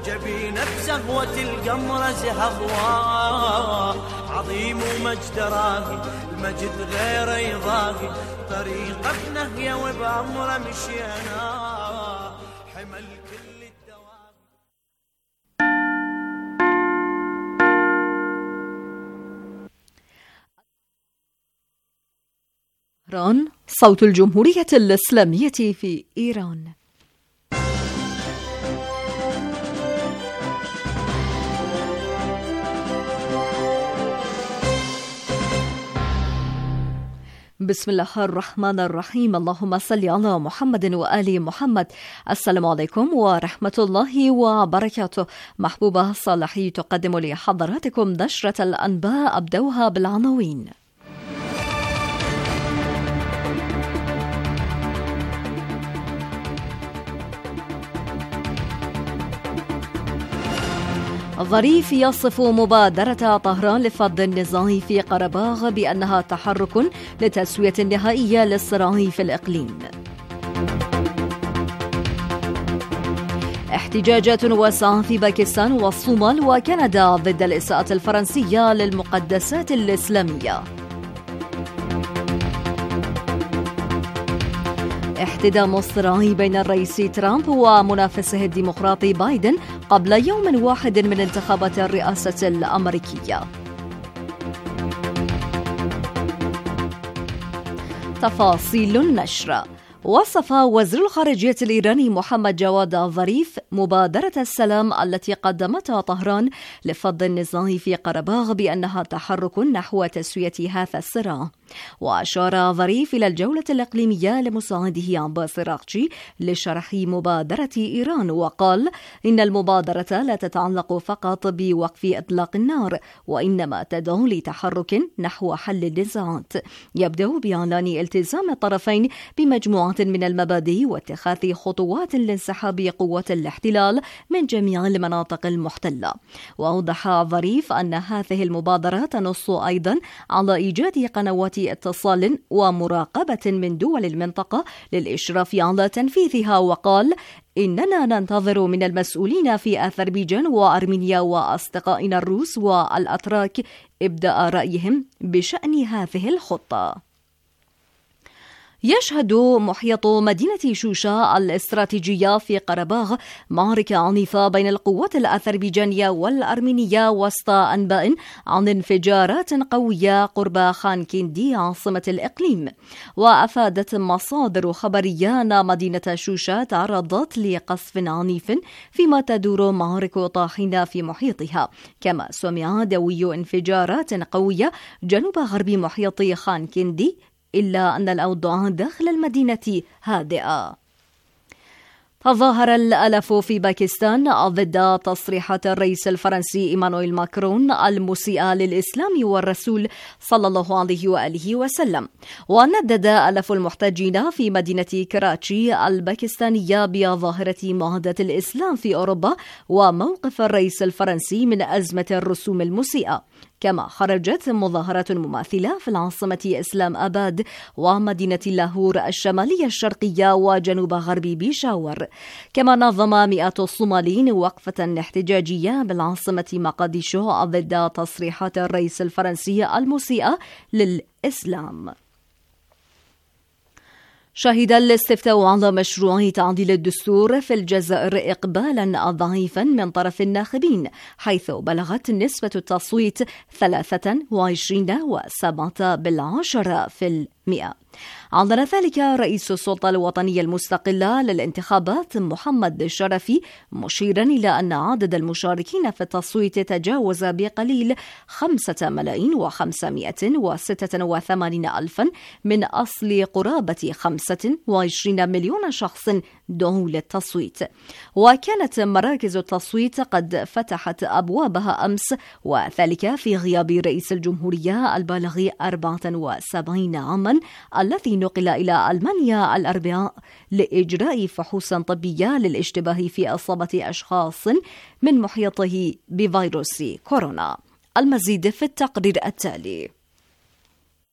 جبينه بزهوة القمر زهواه، عظيم ومجد راقي المجد غير يضاقي، طريقه بنهيه وبأمره مشينا حمل كل الدواقي. إيران، صوت الجمهورية الإسلامية في إيران. بسم الله الرحمن الرحيم. اللهم صل على محمد وآل محمد. السلام عليكم ورحمة الله وبركاته. محبوبة صالحي تقدم لحضراتكم نشرة الأنباء، أبدوها بالعناوين. ظريف يصف مبادرة طهران لفض النزاع في قرباغ بأنها تحرك لتسوية نهائية للصراع في الإقليم. احتجاجات واسعة في باكستان والصومال وكندا ضد الإساءة الفرنسية للمقدسات الإسلامية. احتدام الصراع بين الرئيس ترامب ومنافسه الديمقراطي بايدن قبل يوم واحد من انتخابات الرئاسة الأمريكية. تفاصيل النشر. وصف وزير الخارجية الإيراني محمد جواد الظريف مبادرة السلام التي قدمتها طهران لفض النزاع في قرباغ بأنها تحرك نحو تسوية هذا الصراع. وأشار ظريف إلى الجولة الإقليمية لمساعده عباس راغتشي لشرح مبادرة إيران، وقال إن المبادرة لا تتعلق فقط بوقف إطلاق النار، وإنما تدعو لتحرك نحو حل النزاعات يبدأ بإعلان التزام الطرفين بمجموعة من المبادئ واتخاذ خطوات لانسحاب قوات الاحتلال من جميع المناطق المحتلة. وأوضح ظريف أن هذه المبادرة تنص أيضا على إيجاد قنوات اتصال ومراقبة من دول المنطقة للإشراف على تنفيذها، وقال إننا ننتظر من المسؤولين في أذربيجان وأرمينيا وأصدقائنا الروس والأتراك إبداء رأيهم بشأن هذه الخطة. يشهد محيط مدينة شوشا الاستراتيجية في قرباغ معركة عنيفة بين القوات الأذربيجانية والأرمينية وسط أنباء عن انفجارات قوية قرب خان كيندي عاصمة الإقليم. وأفادت مصادر خبرية أن مدينة شوشا تعرضت لقصف عنيف فيما تدور معارك طاحنة في محيطها، كما سمع دوي انفجارات قوية جنوب غرب محيط خان كيندي، إلا أن الأوضاع داخل المدينة هادئة. تظاهر الآلاف في باكستان ضد تصريحات الرئيس الفرنسي إيمانويل ماكرون المسيئة للإسلام والرسول صلى الله عليه وآله وسلم. وندد آلاف المحتجين في مدينة كراتشي الباكستانية بظاهرة معاداة الإسلام في أوروبا وموقف الرئيس الفرنسي من أزمة الرسوم المسيئة. كما خرجت مظاهرة مماثلة في العاصمة إسلام آباد ومدينة لاهور الشمالية الشرقية وجنوب غرب بيشاور. كما نظم مئات الصوماليين وقفة احتجاجية بالعاصمة مقديشو ضد تصريحات الرئيس الفرنسي المسيئة للإسلام. شهد الاستفتاء على مشروع تعديل الدستور في الجزائر إقبالا ضعيفا من طرف الناخبين، حيث بلغت نسبة التصويت 23.7%. عندنا ذلك رئيس السلطة الوطنية المستقلة للانتخابات محمد شرفي، مشيرا إلى أن عدد المشاركين في التصويت تجاوز بقليل 5,586,000 من أصل قرابة 25 مليون شخص دعوا للتصويت. وكانت مراكز التصويت قد فتحت أبوابها أمس، وذلك في غياب رئيس الجمهورية البالغ 74 عاما الذي نقل إلى ألمانيا الأربعاء لإجراء فحوص طبية للاشتباه في إصابة أشخاص من محيطه بفيروس كورونا. المزيد في التقرير التالي.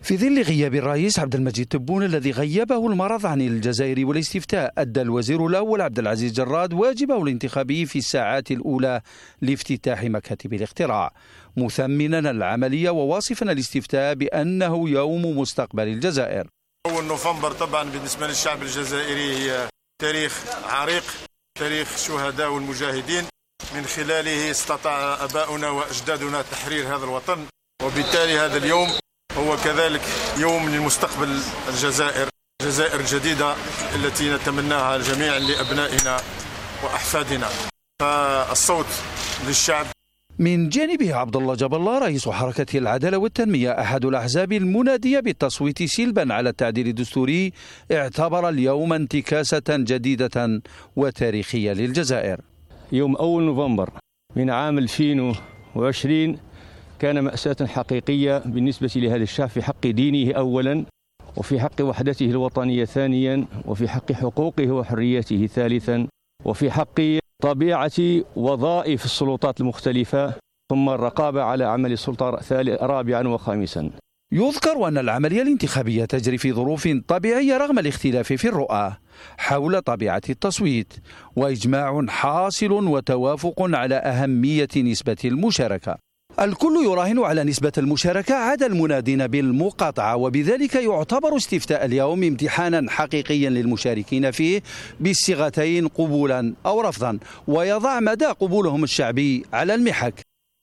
في ظل غياب الرئيس عبد المجيد تبون الذي غيبه المرض عن الجزائر والاستفتاء، أدى الوزير الأول عبد العزيز جراد واجبه الانتخابي في الساعات الأولى لافتتاح مكاتب الاقتراع، مثمنا العملية وواصفا الاستفتاء بأنه يوم مستقبل الجزائر. أول نوفمبر طبعا بالنسبة للشعب الجزائري هي تاريخ عريق، تاريخ شهداء والمجاهدين، من خلاله استطاع أباؤنا وأجدادنا تحرير هذا الوطن، وبالتالي هذا اليوم هو كذلك يوم للمستقبل الجزائر، جزائر جديدة التي نتمناها جميعا لأبنائنا وأحفادنا. فالصوت للشعب. من جانبه عبد الله جاب الله رئيس حركة العدالة والتنمية أحد الأحزاب المنادية بالتصويت سلبا على التعديل الدستوري، اعتبر اليوم انتكاسة جديدة وتاريخية للجزائر. يوم أول نوفمبر من عام 2020 كان مأساة حقيقية بالنسبة لهذا الشعب في حق دينه أولا، وفي حق وحدته الوطنية ثانيا، وفي حق حقوقه وحريته ثالثا، وفي حق طبيعة وظائف السلطات المختلفة، ثم الرقابة على عمل السلطة رابعا وخامسا. يذكر أن العملية الانتخابية تجري في ظروف طبيعية رغم الاختلاف في الرؤى حول طبيعة التصويت، وإجماع حاصل وتوافق على أهمية نسبة المشاركة. الكل يراهن على نسبة المشاركة عدا المنادين بالمقاطعة، وبذلك يعتبر استفتاء اليوم امتحانا حقيقيا للمشاركين فيه بالصيغتين قبولا أو رفضا، ويضع مدى قبولهم الشعبي على المحك.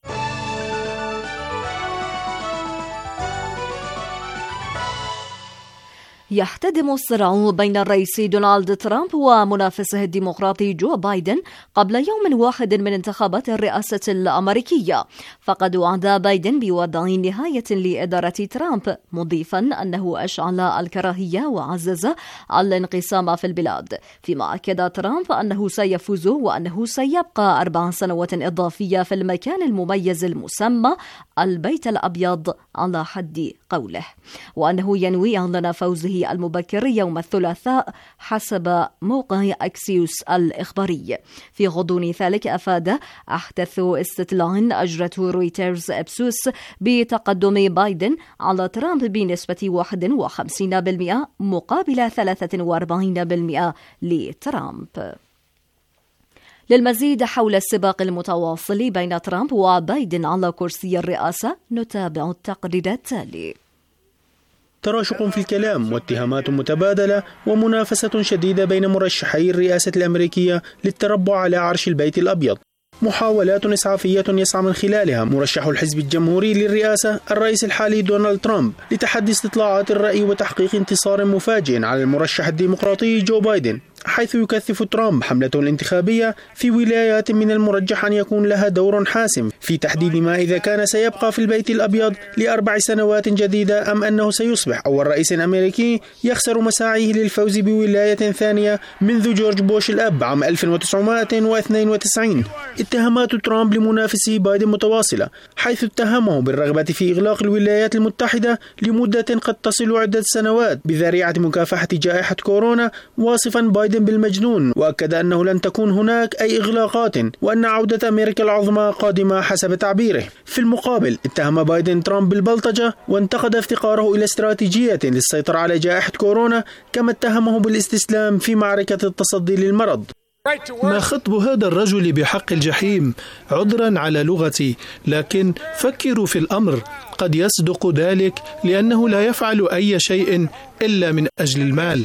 يحتدم الصراع بين الرئيس دونالد ترامب ومنافسه الديمقراطي جو بايدن قبل يوم واحد من انتخابات الرئاسة الأمريكية، فقد وعد بايدن بوضع نهاية لإدارة ترامب، مضيفا أنه أشعل الكراهية وعزز الانقسام في البلاد، فيما أكد ترامب أنه سيفوز وأنه سيبقى 4 سنوات إضافية في المكان المميز المسمى البيت الأبيض على حد قوله، وأنه ينوي إعلان فوزه المبكر يوم الثلاثاء حسب موقع أكسيوس الإخباري. في غضون ذلك أفاد أحدث استطلاع أجرته رويترز إبسوس بتقدم بايدن على ترامب بنسبة 51% مقابل 43% لترامب. للمزيد حول السباق المتواصل بين ترامب وبايدن على كرسي الرئاسة نتابع التقرير التالي. تراشق في الكلام واتهامات متبادلة ومنافسة شديدة بين مرشحي الرئاسة الأمريكية للتربع على عرش البيت الأبيض. محاولات إسعافية يسعى من خلالها مرشح الحزب الجمهوري للرئاسة الرئيس الحالي دونالد ترامب لتحدي استطلاعات الرأي وتحقيق انتصار مفاجئ على المرشح الديمقراطي جو بايدن، حيث يكثف ترامب حملته الانتخابية في ولايات من المرجح أن يكون لها دور حاسم في تحديد ما إذا كان سيبقى في البيت الأبيض ل4 سنوات جديدة أم أنه سيصبح أول رئيس أمريكي يخسر مساعيه للفوز بولاية ثانية منذ جورج بوش الأب عام 1992. اتهامات ترامب لمنافسه بايدن متواصلة، حيث اتهمه بالرغبة في إغلاق الولايات المتحدة لمدة قد تصل عدة سنوات بذريعة مكافحة جائحة كورونا، واصفا بايدن بالمجنون، وأكد أنه لن تكون هناك أي إغلاقات وأن عودة أمريكا العظمى قادمة حسب تعبيره. في المقابل اتهم بايدن ترامب بالبلطجة وانتقد افتقاره إلى استراتيجية للسيطرة على جائحة كورونا، كما اتهمه بالاستسلام في معركة التصدي للمرض. ما خطب هذا الرجل بحق الجحيم؟ عذرا على لغتي، لكن فكروا في الأمر، قد يصدق ذلك لأنه لا يفعل أي شيء إلا من أجل المال.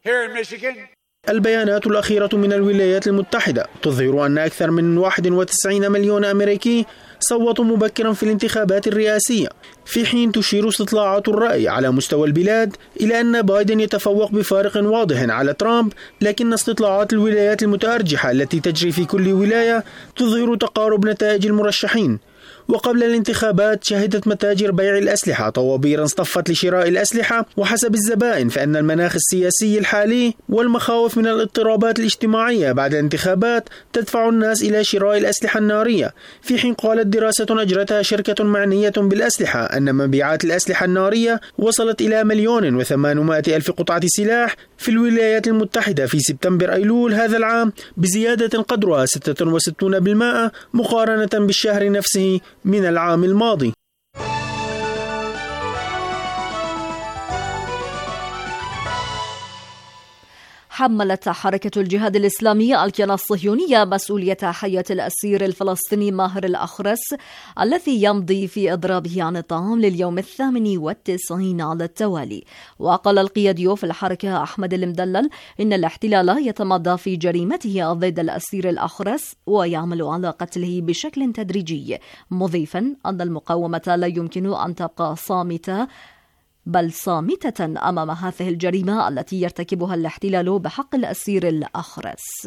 البيانات الأخيرة من الولايات المتحدة تظهر أن أكثر من 91 مليون أمريكي صوتوا مبكرا في الانتخابات الرئاسية، في حين تشير استطلاعات الرأي على مستوى البلاد إلى أن بايدن يتفوق بفارق واضح على ترامب، لكن استطلاعات الولايات المتأرجحة التي تجري في كل ولاية تظهر تقارب نتائج المرشحين. وقبل الانتخابات شهدت متاجر بيع الأسلحة طوابير اصطفت لشراء الأسلحة، وحسب الزبائن فإن المناخ السياسي الحالي والمخاوف من الاضطرابات الاجتماعية بعد الانتخابات تدفع الناس إلى شراء الأسلحة النارية، في حين قالت دراسة أجرتها شركة معنية بالأسلحة أن مبيعات الأسلحة النارية وصلت إلى 1,800,000 قطعة سلاح في الولايات المتحدة في سبتمبر أيلول هذا العام، بزيادة قدرها 66% مقارنة بالشهر نفسه من العام الماضي. تحملت حركة الجهاد الإسلامي الكيان الصهيونية مسؤولية حياة الأسير الفلسطيني ماهر الأخرس الذي يمضي في إضرابه عن الطعام لليوم 98 على التوالي. وقال القيادي في الحركة أحمد المدلل إن الاحتلال يتمادى في جريمته ضد الأسير الأخرس ويعمل على قتله بشكل تدريجي، مضيفا أن المقاومة لا يمكن أن تبقى صامتة بل صامتة أمام هذه الجريمة التي يرتكبها الاحتلال بحق الأسير الأخرس.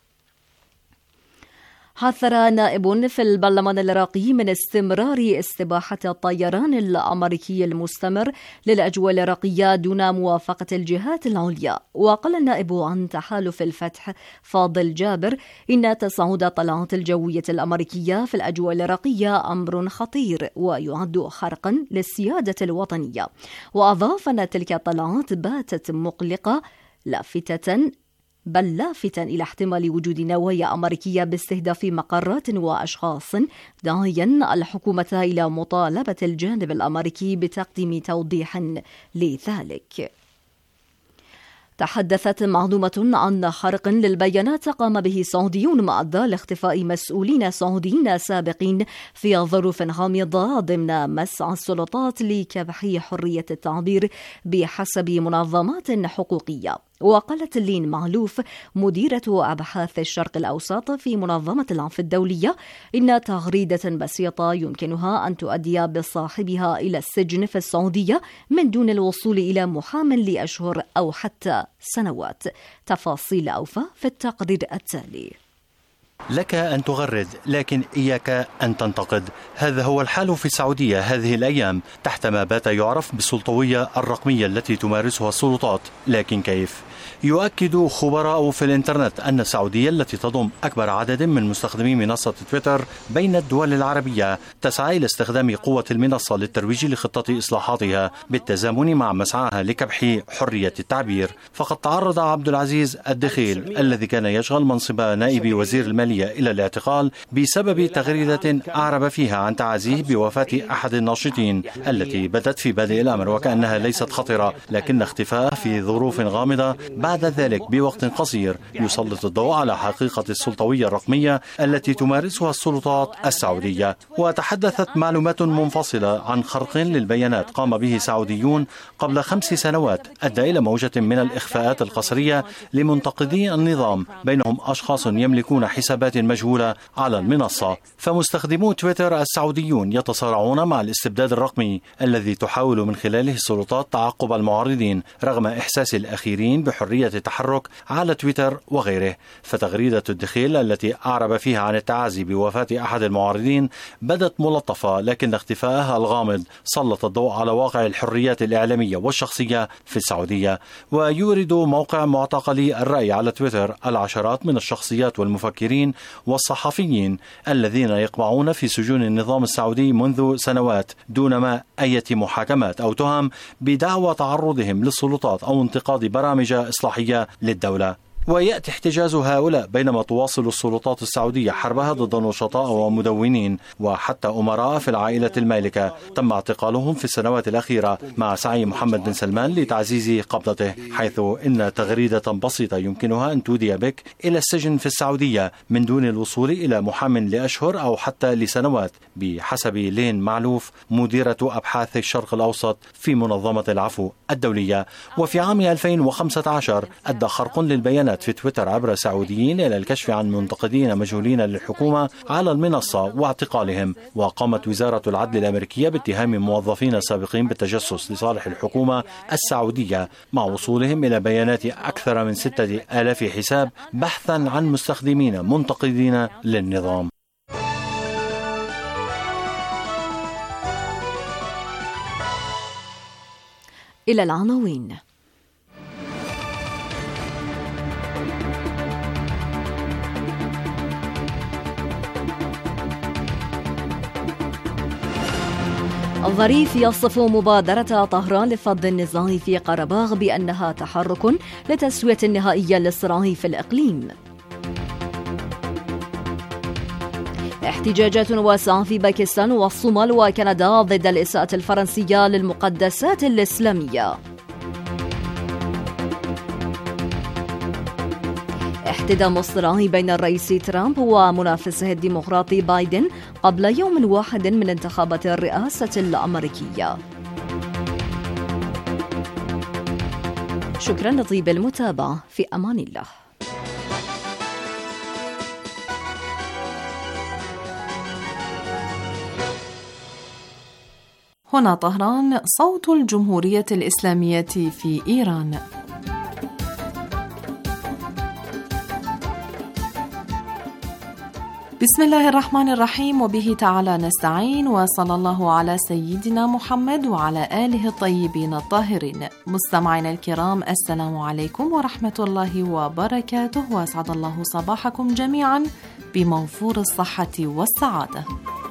حذر نائب في البرلمان العراقي من استمرار استباحة الطيران الأمريكي المستمر للأجواء العراقية دون موافقة الجهات العليا. وقال النائب عن تحالف الفتح فاضل جابر إن تصاعد الطلعات الجوية الأمريكية في الأجواء العراقية أمر خطير ويعد خرقا للسيادة الوطنية. وأضاف أن تلك الطلعات باتت مقلقة لافتا إلى احتمال وجود نوايا أمريكية باستهداف مقرات وأشخاص، داعيا الحكومة إلى مطالبة الجانب الأمريكي بتقديم توضيح لذلك. تحدثت معلومة عن خرق للبيانات قام به سعوديون ما أدى لاختفاء مسؤولين سعوديين سابقين في ظروف غامضة ضمن مسعى السلطات لكبح حرية التعبير بحسب منظمات حقوقية. وقالت لين معلوف مديرة أبحاث الشرق الأوسط في منظمة العفو الدولية إن تغريدة بسيطة يمكنها أن تؤدي بصاحبها إلى السجن في السعودية من دون الوصول إلى محام لأشهر أو حتى سنوات. تفاصيل أوفى في التقرير التالي. لك أن تغرد لكن إياك أن تنتقد. هذا هو الحال في السعودية هذه الأيام تحت ما بات يعرف بالسلطوية الرقمية التي تمارسها السلطات. لكن كيف؟ يؤكد خبراء في الإنترنت أن السعودية التي تضم أكبر عدد من مستخدمي منصة تويتر بين الدول العربية تسعى إلى استخدام قوة المنصة للترويج لخطة إصلاحاتها بالتزامن مع مسعاها لكبح حرية التعبير. فقد تعرض عبد العزيز الدخيل الذي كان يشغل منصب نائب وزير المالية إلى الاعتقال بسبب تغريدة أعرب فيها عن تعازيه بوفاة أحد الناشطين التي بدت في بادئ الأمر وكأنها ليست خطرة، لكن اختفاء في ظروف غامضة بعد ذلك بوقت قصير يسلط الضوء على حقيقة السلطوية الرقمية التي تمارسها السلطات السعودية. وتحدثت معلومات منفصلة عن خرق للبيانات قام به سعوديون قبل 5 سنوات أدى إلى موجة من الإخفاءات القسرية لمنتقدي النظام، بينهم أشخاص يملكون حسابات مجهولة على المنصة. فمستخدمو تويتر السعوديون يتصارعون مع الاستبداد الرقمي الذي تحاول من خلاله السلطات تعقب المعارضين رغم إحساس الأخيرين بحرية التحرك على تويتر وغيره. فتغريدة الدخيل التي أعرب فيها عن التعازي بوفاة أحد المعارضين بدت ملطفة، لكن اختفائها الغامض سلط الضوء على واقع الحريات الإعلامية والشخصية في السعودية. ويورد موقع معتقلي الرأي على تويتر العشرات من الشخصيات والمفكرين والصحفيين الذين يقبعون في سجون النظام السعودي منذ سنوات دون ما أي محاكمات أو تهم بدعوى تعرضهم للسلطات أو انتقاد برامج إصلاحية للدولة. ويأتي احتجاز هؤلاء بينما تواصل السلطات السعودية حربها ضد نشطاء ومدونين وحتى أمراء في العائلة المالكة تم اعتقالهم في السنوات الأخيرة مع سعي محمد بن سلمان لتعزيز قبضته، حيث إن تغريدة بسيطة يمكنها أن تودي بك إلى السجن في السعودية من دون الوصول إلى محام لأشهر أو حتى لسنوات بحسب لين معلوف مديرة أبحاث الشرق الأوسط في منظمة العفو الدولية. وفي عام 2015 أدى خرق للبيانات في تويتر عبر سعوديين إلى الكشف عن منتقدين مجهولين للحكومة على المنصة واعتقالهم. وقامت وزارة العدل الأمريكية باتهام موظفين سابقين بالتجسس لصالح الحكومة السعودية مع وصولهم إلى بيانات أكثر من 6000 حساب بحثا عن مستخدمين منتقدين للنظام. إلى العناوين. الظريف يصف مبادرة طهران لفض النزاع في قرباغ بأنها تحرك لتسوية نهائية للصراع في الإقليم. احتجاجات واسعة في باكستان والصومال وكندا ضد الإساءة الفرنسية للمقدسات الإسلامية. احتدام الصراع بين الرئيس ترامب ومنافسه الديمقراطي بايدن قبل يوم واحد من انتخابات الرئاسة الأمريكية. شكرا لطيب المتابعة، في أمان الله. هنا طهران، صوت الجمهورية الإسلامية في إيران. بسم الله الرحمن الرحيم، وبه تعالى نستعين، وصلى الله على سيدنا محمد وعلى آله الطيبين الطاهرين. مستمعينا الكرام، السلام عليكم ورحمة الله وبركاته، وأسعد الله صباحكم جميعا بموفور الصحة والسعادة.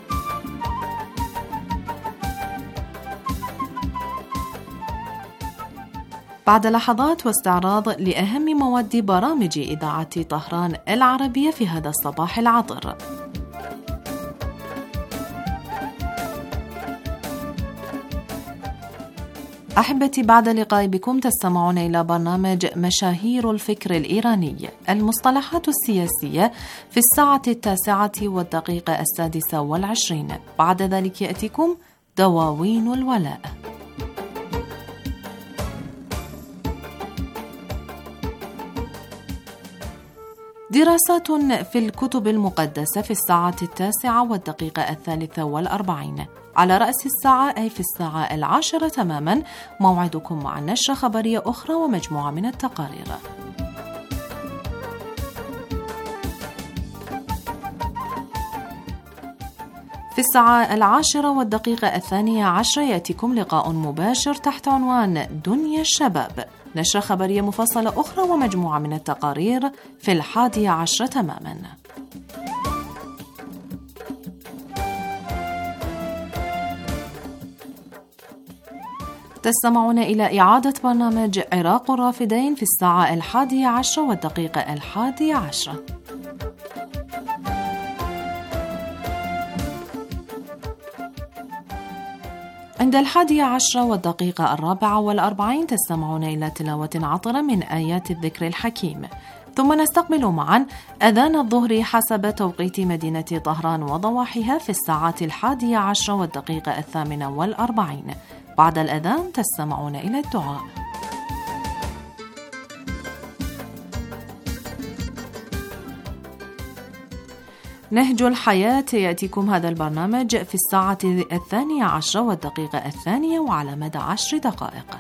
بعد لحظات واستعراض لأهم مواد برامج إذاعة طهران العربية في هذا الصباح العطر. أحبتي، بعد لقاء بكم تستمعون إلى برنامج مشاهير الفكر الإيراني، المصطلحات السياسية في الساعة 9:06. بعد ذلك يأتيكم دواوين الولاء. دراسات في الكتب المقدسة في الساعة 9:43. على رأس الساعة، أي في الساعة 10 تماما، موعدكم مع نشرة خبرية أخرى ومجموعة من التقارير. في الساعة 10:12 يأتيكم لقاء مباشر تحت عنوان دنيا الشباب، نشرة خبرية مفصلة أخرى ومجموعة من التقارير في 11 تماما. تستمعون إلى إعادة برنامج عراق الرافدين في الساعة 11:11. عند 11:44 تستمعون إلى تلاوة عطرة من آيات الذكر الحكيم، ثم نستقبل معا أذان الظهر حسب توقيت مدينة طهران وضواحيها في الساعات 11:08. بعد الأذان تستمعون إلى الدعاء. نهج الحياة يأتيكم هذا البرنامج في الساعة 12:02 وعلى مدى 10 دقائق.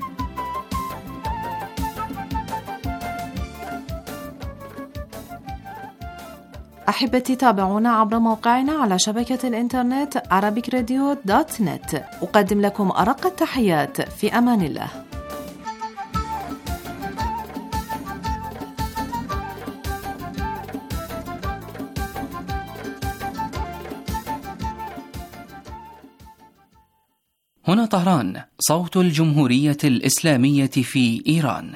أحبتي، تابعونا عبر موقعنا على شبكة الإنترنت arabicradio.net. أقدم لكم أرق التحيات، في أمان الله. هنا طهران، صوت الجمهورية الإسلامية في إيران.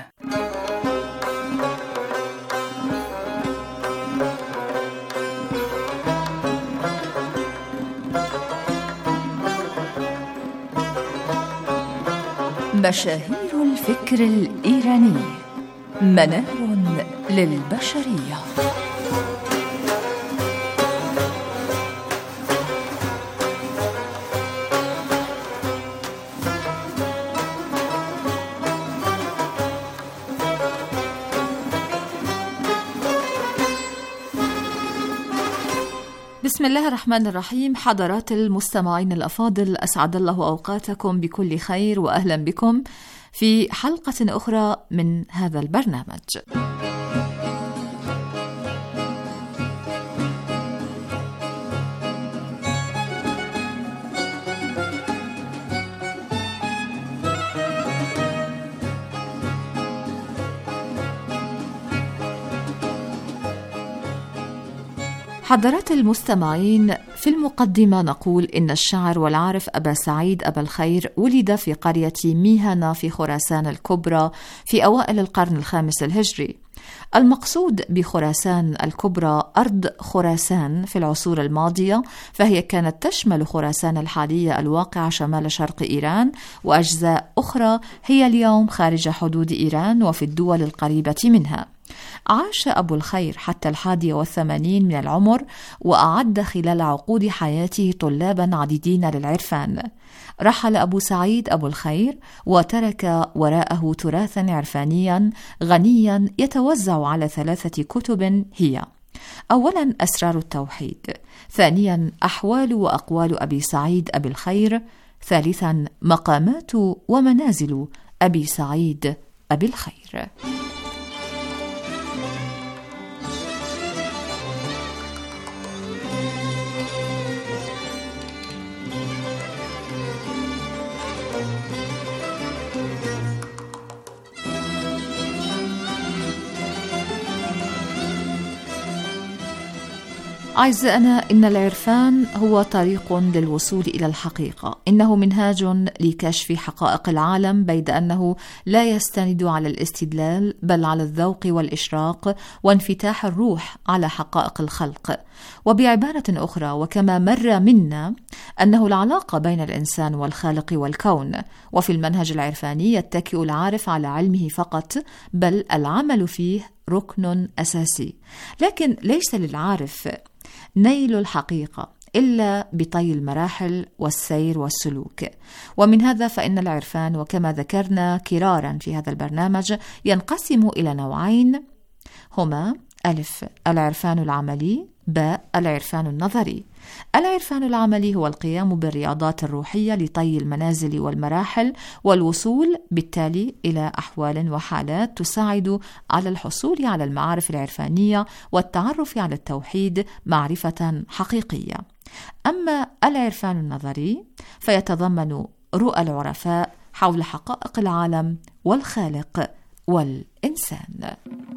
مشاهير الفكر الإيراني، منار للبشرية. بسم الله الرحمن الرحيم. حضرات المستمعين الأفاضل، أسعد الله أوقاتكم بكل خير، وأهلا بكم في حلقة أخرى من هذا البرنامج. حضرات المستمعين، في المقدمة نقول إن الشاعر والعارف أبا سعيد أبا الخير ولد في قرية ميهنة في خراسان الكبرى في أوائل القرن الخامس الهجري. المقصود بخراسان الكبرى أرض خراسان في العصور الماضية، فهي كانت تشمل خراسان الحالية الواقعة شمال شرق إيران، وأجزاء أخرى هي اليوم خارج حدود إيران وفي الدول القريبة منها. عاش أبو الخير حتى 81 من العمر، وأعد خلال عقود حياته طلابا عديدين للعرفان. رحل أبو سعيد أبو الخير وترك وراءه تراثا عرفانيا غنيا يتوزع على 3 كتب هي: أولا أسرار التوحيد، ثانيا أحوال وأقوال أبي سعيد أبي الخير، ثالثا مقامات ومنازل أبي سعيد أبي الخير. أعزائنا، إن العرفان هو طريق للوصول إلى الحقيقة، إنه منهاج لكشف حقائق العالم، بيد أنه لا يستند على الاستدلال بل على الذوق والإشراق وانفتاح الروح على حقائق الخلق. وبعبارة أخرى، وكما مر منا أنه العلاقة بين الإنسان والخالق والكون، وفي المنهج العرفاني يتكئ العارف على علمه فقط، بل العمل فيه ركن أساسي. لكن ليس للعارف نيل الحقيقة إلا بطي المراحل والسير والسلوك. ومن هذا فإن العرفان، وكما ذكرنا كرارا في هذا البرنامج، ينقسم إلى نوعين، هما: ألف العرفان العملي، باء العرفان النظري. العرفان العملي هو القيام بالرياضات الروحية لطي المنازل والمراحل، والوصول بالتالي إلى أحوال وحالات تساعد على الحصول على المعارف العرفانية والتعرف على التوحيد معرفة حقيقية. أما العرفان النظري فيتضمن رؤى العرفاء حول حقائق العالم والخالق والإنسان.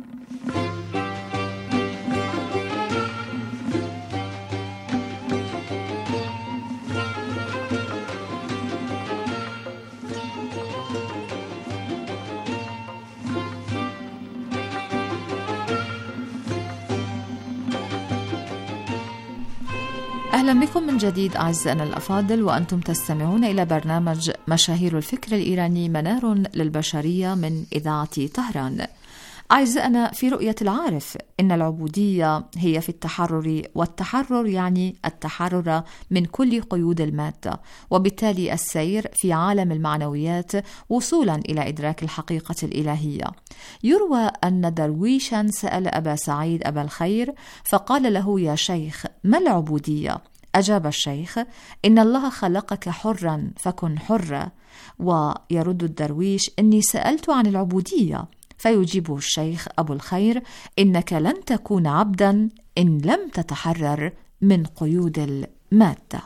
أهلا بكم من جديد أعزائنا الأفاضل، وأنتم تستمعون إلى برنامج مشاهير الفكر الإيراني، منار للبشرية من إذاعة طهران. أعزائنا، في رؤية العارف إن العبودية هي في التحرر، والتحرر يعني التحرر من كل قيود المادة، وبالتالي السير في عالم المعنويات وصولا إلى إدراك الحقيقة الإلهية. يروى أن درويشا سأل أبا سعيد أبا الخير فقال له: يا شيخ، ما العبودية؟ أجاب الشيخ: إن الله خلقك حرا فكن حرا. ويرد الدرويش: إني سألت عن العبودية. فيجيبه الشيخ أبو الخير: إنك لن تكون عبدا إن لم تتحرر من قيود المادة.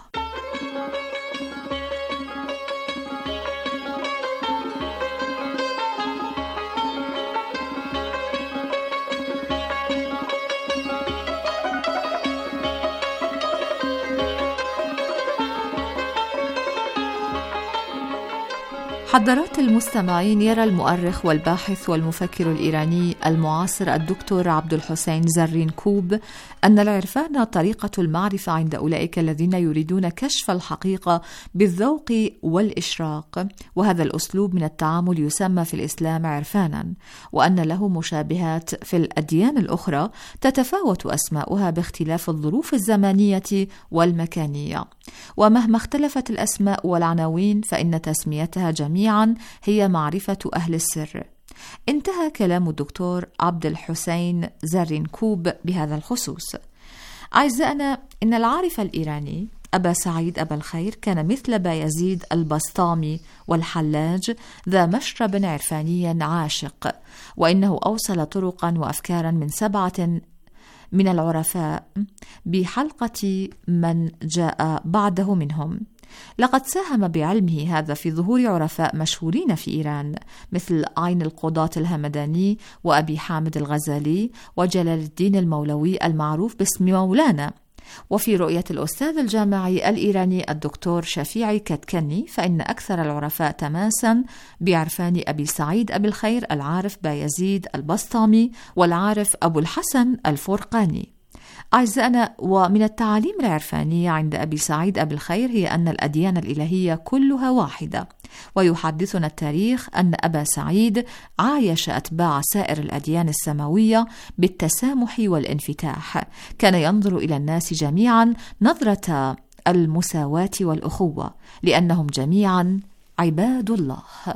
حضرات المستمعين، يرى المؤرخ والباحث والمفكر الإيراني المعاصر الدكتور عبد الحسين زرينكوب أن العرفان طريقة المعرفة عند أولئك الذين يريدون كشف الحقيقة بالذوق والإشراق، وهذا الأسلوب من التعامل يسمى في الإسلام عرفانا، وأن له مشابهات في الأديان الأخرى تتفاوت أسماؤها باختلاف الظروف الزمانية والمكانية، ومهما اختلفت الأسماء والعناوين فإن تسميتها جميعا هي معرفة أهل السر. انتهى كلام الدكتور عبد الحسين زرينكوب بهذا الخصوص. أعزائنا، إن العارف الإيراني أبا سعيد أبا الخير كان مثل بايزيد البسطامي والحلاج ذا مشرب عرفاني عاشق، وإنه أوصل طرقا وأفكارا من 7 من العرفاء بحلقة من جاء بعده منهم. لقد ساهم بعلمه هذا في ظهور عرفاء مشهورين في إيران مثل عين القضاة الهمداني وأبي حامد الغزالي وجلال الدين المولوي المعروف باسم مولانا. وفي رؤية الأستاذ الجامعي الإيراني الدكتور شفيعي كتكني فإن أكثر العرفاء تماسا بعرفان أبي سعيد أبي الخير العارف بايزيد البسطامي والعارف أبو الحسن الفرقاني. أعزائنا، ومن التعاليم العرفانية عند أبي سعيد أبي الخير هي أن الأديان الإلهية كلها واحدة، ويحدثنا التاريخ أن أبا سعيد عايش أتباع سائر الأديان السماوية بالتسامح والانفتاح، كان ينظر إلى الناس جميعا نظرة المساواة والأخوة، لأنهم جميعا عباد الله.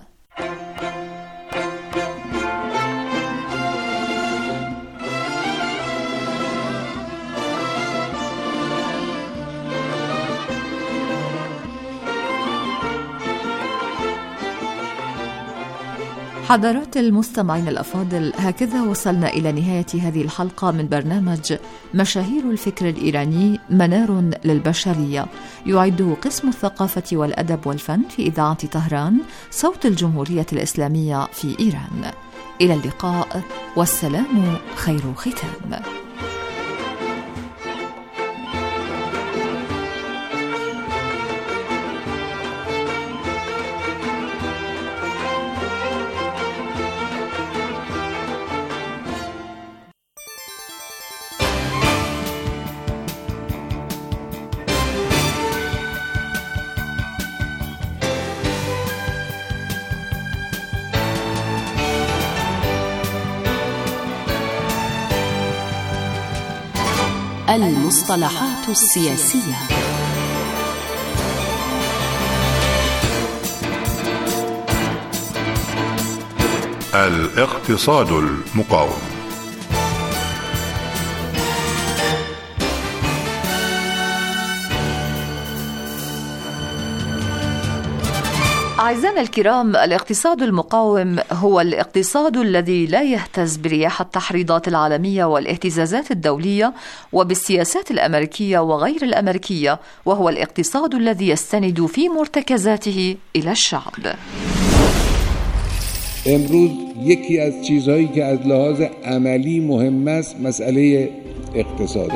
حضرات المستمعين الأفاضل، هكذا وصلنا إلى نهاية هذه الحلقة من برنامج مشاهير الفكر الإيراني منار للبشرية، يعده قسم الثقافة والأدب والفن في إذاعة طهران صوت الجمهورية الإسلامية في إيران. إلى اللقاء، والسلام خير ختام. المصطلحات السياسية. الاقتصاد المقاوم. أعزائنا الكرام، الاقتصاد المقاوم هو الاقتصاد الذي لا يهتز برياح التحريضات العالمية والاهتزازات الدولية وبالسياسات الأمريكية وغير الأمريكية، وهو الاقتصاد الذي يستند في مرتكزاته إلى الشعب. امروز یکی از چیزهایی که از لحاظ عملی مهم است مسئله اقتصاد.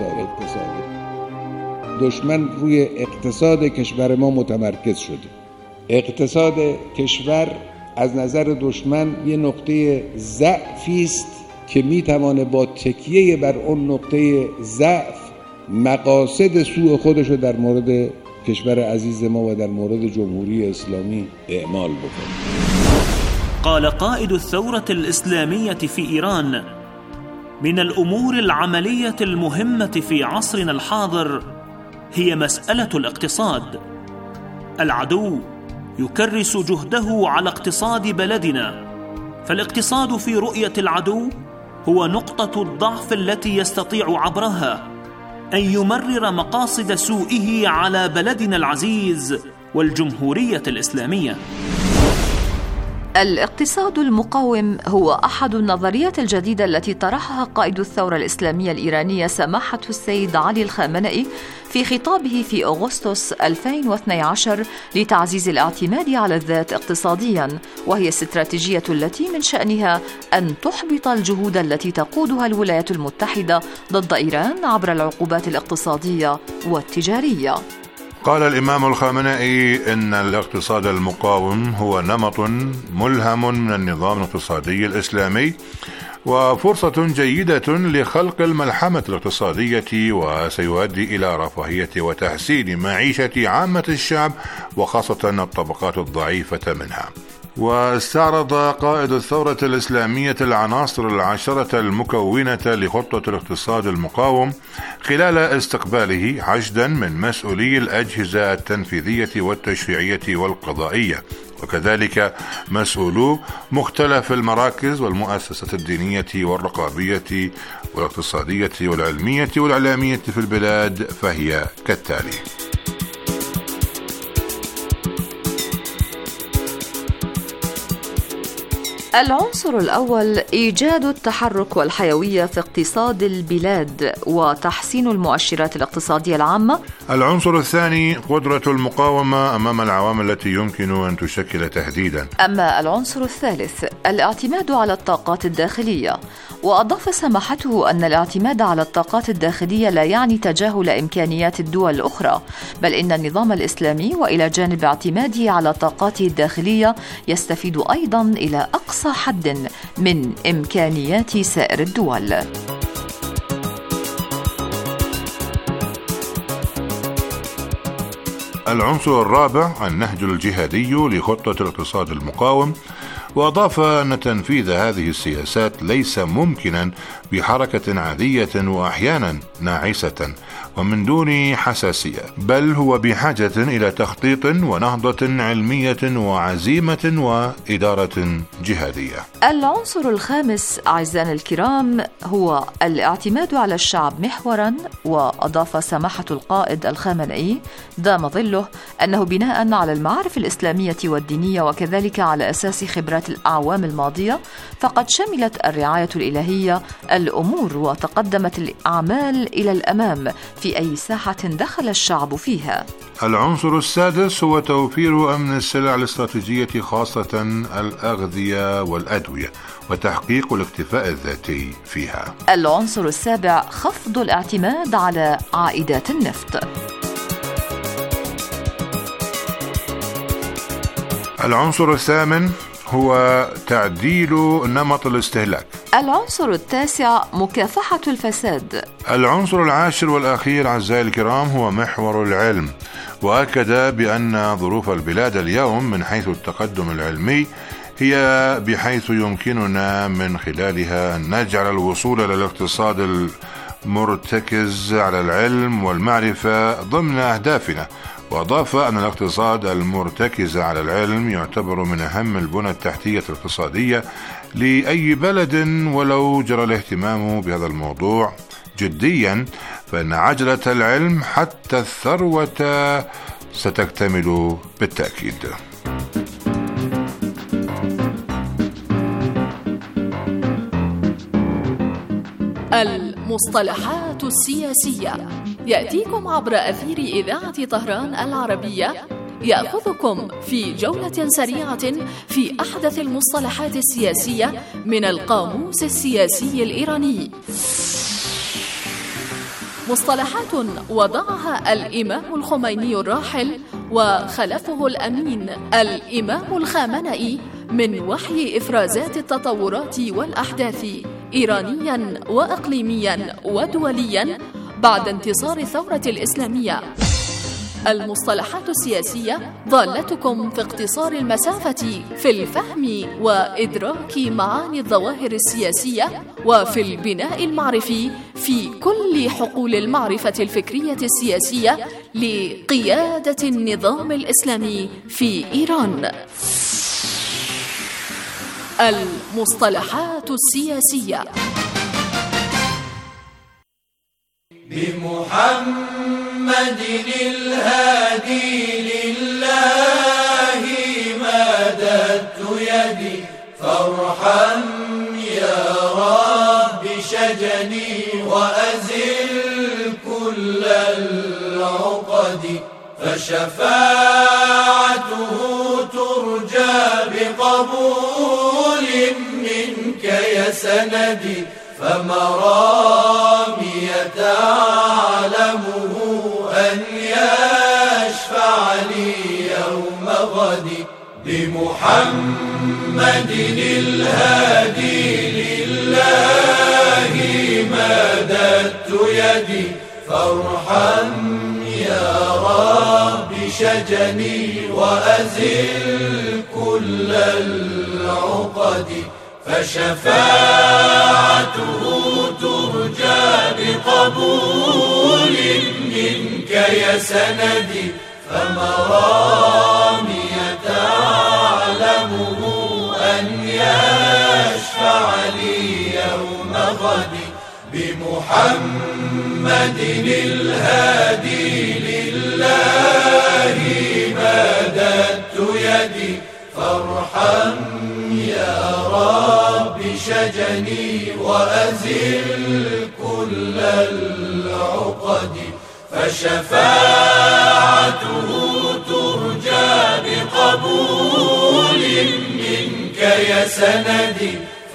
دشمن روی اقتصاد کشور ما متمرکز شده. اقتصاد کشور از نظر دشمن یه نقطه ضعفی است که میتوانه با تکیه بر اون نقطه ضعف مقاصد سوء خودش رو در مورد کشور عزیز ما و در مورد جمهوری اسلامی اعمال بکنه. قال قائد الثورة الإسلامية في إيران: من الأمور العملية المهمة في عصرنا الحاضر هي مسألة الاقتصاد. العدو يكرس جهده على اقتصاد بلدنا، فالاقتصاد في رؤية العدو هو نقطة الضعف التي يستطيع عبرها أن يمرر مقاصد سوءه على بلدنا العزيز والجمهورية الإسلامية. الاقتصاد المقاوم هو أحد النظريات الجديدة التي طرحها قائد الثورة الإسلامية الإيرانية سماحة السيد علي الخامنئي في خطابه في أغسطس 2012 لتعزيز الاعتماد على الذات اقتصاديا، وهي استراتيجية التي من شأنها أن تحبط الجهود التي تقودها الولايات المتحدة ضد إيران عبر العقوبات الاقتصادية والتجارية. قال الإمام الخامنئي إن الاقتصاد المقاوم هو نمط ملهم من النظام الاقتصادي الإسلامي وفرصة جيدة لخلق الملحمة الاقتصادية، وسيؤدي إلى رفاهية وتحسين معيشة عامة الشعب وخاصة الطبقات الضعيفة منها. واستعرض قائد الثورة الإسلامية العناصر العشرة المكونة لخطة الاقتصاد المقاوم خلال استقباله حشدا من مسؤولي الأجهزة التنفيذية والتشريعية والقضائية، وكذلك مسؤولو مختلف المراكز والمؤسسات الدينية والرقابية والاقتصادية والعلمية والإعلامية في البلاد، فهي كالتالي: العنصر الأول إيجاد التحرك والحيوية في اقتصاد البلاد وتحسين المؤشرات الاقتصادية العامة. العنصر الثاني قدرة المقاومة أمام العوامل التي يمكن أن تشكل تهديدا. أما العنصر الثالث الاعتماد على الطاقات الداخلية، وأضاف سماحته أن الاعتماد على الطاقات الداخلية لا يعني تجاهل إمكانيات الدول الأخرى، بل إن النظام الإسلامي وإلى جانب اعتماده على طاقاته الداخلية يستفيد أيضا إلى أقصى حد من إمكانيات سائر الدول. العنصر الرابع النهج الجهادي لخطة الاقتصاد المقاوم، وأضاف أن تنفيذ هذه السياسات ليس ممكنا بحركة عادية وأحيانا ناعسة ومن دون حساسية، بل هو بحاجة إلى تخطيط ونهضة علمية وعزيمة وإدارة جهادية. العنصر الخامس أعزائنا الكرام هو الاعتماد على الشعب محورا. وأضاف سماحة القائد الخامنئي دام ظله أنه بناء على المعارف الإسلامية والدينية وكذلك على أساس خبرات الأعوام الماضية فقد شملت الرعاية الإلهية الأمور وتقدمت الأعمال إلى الأمام في أي ساحة دخل الشعب فيها. العنصر السادس هو توفير أمن السلع الاستراتيجية خاصة الأغذية والأدوية وتحقيق الاكتفاء الذاتي فيها. العنصر السابع خفض الاعتماد على عائدات النفط. العنصر الثامن هو تعديل نمط الاستهلاك. العنصر التاسع مكافحة الفساد. العنصر العاشر والأخير أعزائي الكرام هو محور العلم، وأكد بأن ظروف البلاد اليوم من حيث التقدم العلمي هي بحيث يمكننا من خلالها أن نجعل الوصول إلى الاقتصاد المرتكز على العلم والمعرفة ضمن أهدافنا. وأضاف أن الاقتصاد المرتكز على العلم يعتبر من أهم البنى التحتية الاقتصادية لأي بلد، ولو جرى الاهتمام بهذا الموضوع جديا فإن عجلة العلم حتى الثروة ستكتمل بالتأكيد. المصطلحات السياسية يأتيكم عبر أثير إذاعة طهران العربية، يأخذكم في جولة سريعة في أحدث المصطلحات السياسية من القاموس السياسي الإيراني. مصطلحات وضعها الإمام الخميني الراحل وخلفه الأمين الإمام الخامنئي من وحي إفرازات التطورات والأحداث إيرانيا وإقليميا ودوليا بعد انتصار الثورة الإسلامية. المصطلحات السياسية ضالتكم في اقتصار المسافة في الفهم وإدراك معاني الظواهر السياسية وفي البناء المعرفي في كل حقول المعرفة الفكرية السياسية لقيادة النظام الإسلامي في إيران. المصطلحات السياسية. بمحمد الهادي لله مددت يدي فرحا يا رب شجني وأزل كل العقد، فشفاعته ترجى بقبول منك يا سندي، فمرامي تعلمه أن يشفع لي يوم غدي. بمحمد الهادي لله مددت يدي فرحا يا رب شجني وأزل كل العقد، فشفاعته ترجى بقبول منك يا سندي، فمرامي تعلمه أن يشفع لي يوم غدي. بمحمد الهادي لله مددت يدي فرحا يا رب شجني وأزل كل العقد، فشفاعته ترجى بقبول منك يا سندي،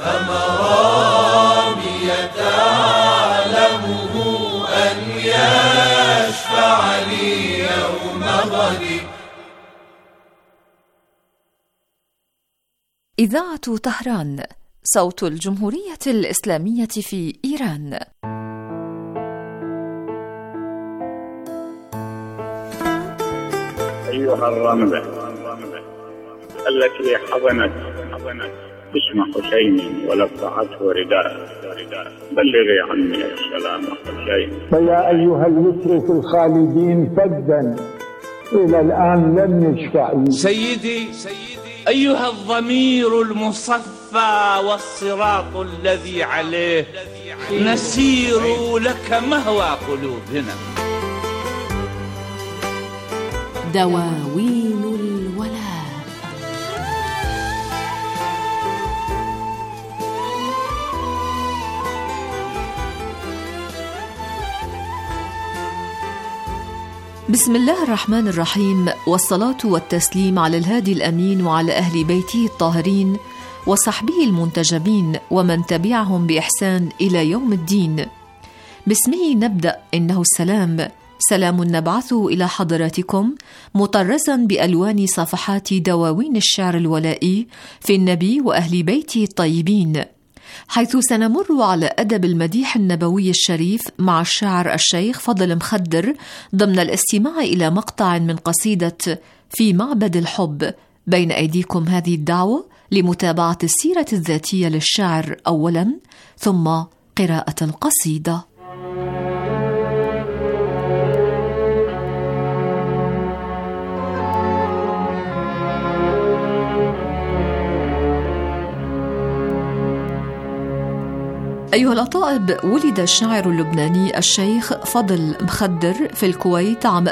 فمرامي تعلمه أن يشفع لي يوم غدي. إذاعة طهران، صوت الجمهورية الإسلامية في إيران. أيها الرملة التي حضنت اسم حسين ولفعته رداء، بلغي عني السلام حسين. فيا أيها اليسر في الخالدين فدا إلى الآن لم يشفعوا. سيدي أيها الضمير المصفى والصراط الذي عليه نسير لك مهوى قلوبنا. دواوين الولاء. بسم الله الرحمن الرحيم، والصلاة والتسليم على الهادي الأمين وعلى أهل بيته الطاهرين وصحبه المنتجبين ومن تبعهم بإحسان إلى يوم الدين. باسمه نبدأ، إنه السلام، سلام نبعثه إلى حضراتكم مطرزا بألوان صفحات دواوين الشعر الولائي في النبي وأهل بيته الطيبين، حيث سنمر على أدب المديح النبوي الشريف مع الشاعر الشيخ فضل مخدر ضمن الاستماع إلى مقطع من قصيدة في معبد الحب. بين أيديكم هذه الدعوة لمتابعة السيرة الذاتية للشاعر أولا، ثم قراءة القصيدة. أيها الأطائب، ولد الشاعر اللبناني الشيخ فضل مخدر في الكويت عام